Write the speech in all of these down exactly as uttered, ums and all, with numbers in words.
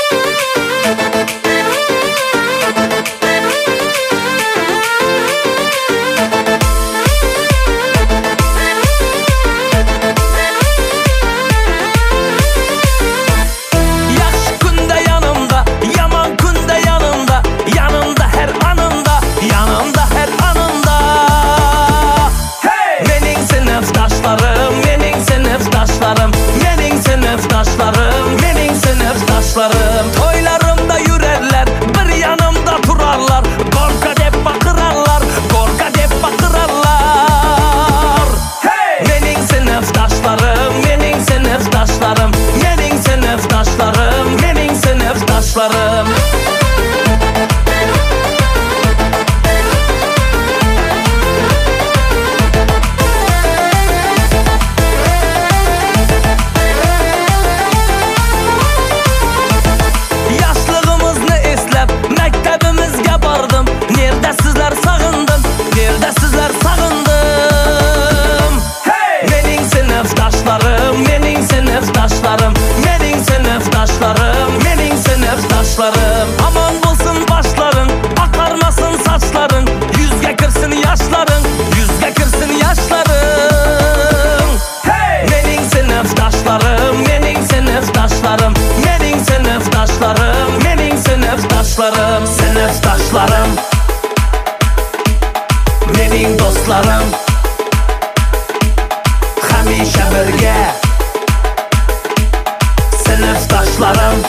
Toylarımda yürerler, bir yanımda durarlar. Korka dep bakırarlar, korka dep bakırarlar. Hey! Mening sinfdoshlarım, mening sinfdoshlarım, mening sinfdoshlarım, mening sinfdoshlarım. Mening sinfdoshlarım, mening sinfdoshlarım. Aman bulsun başların, akarmasın saçların, yüzge kirsin yaşların, yüzge kirsin yaşların. Hey! Mening sinfdoshlarım, mening sinfdoshlarım, mening sinfdoshlarım, mening sinfdoshlarım. Sinfdoshlarim, mening do'stlarim, hamisha birga. Sinfdoshlarim,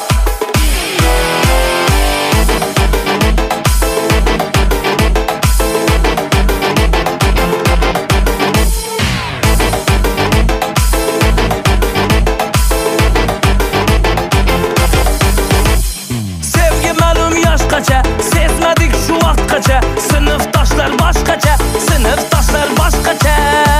sevgi ma'lum yoshgacha, sezmadik shu vaqtgacha. Sinfdoshlar boshqacha, sinfdoshlar boshqacha.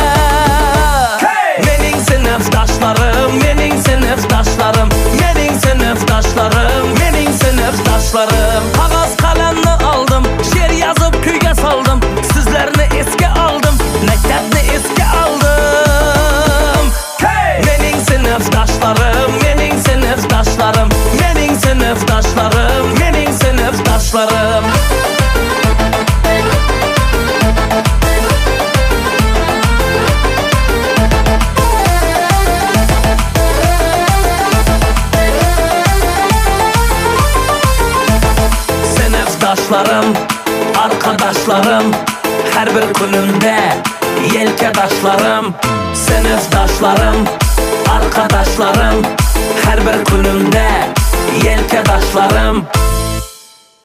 Mening sinfdoshlarim, mening sinfdoshlarim, mening sinfdoshlarim, mening sinfdoshlarim. Qog'oz qalamni oldim, she'r yozib kuyga soldim. Sizlarni esga oldim, maktabni esga oldim. Mening sinfdoshlarim, mening sinfdoshlarim, mening sinfdoshlarim, mening sinfdoshlarim. Sinfdoshlarim, arkadaşlarım, her bir kunimda yelkadoshlarim. Sinfdoshlarim, arkadaşlarım, her bir kunimda yelkadoshlarim.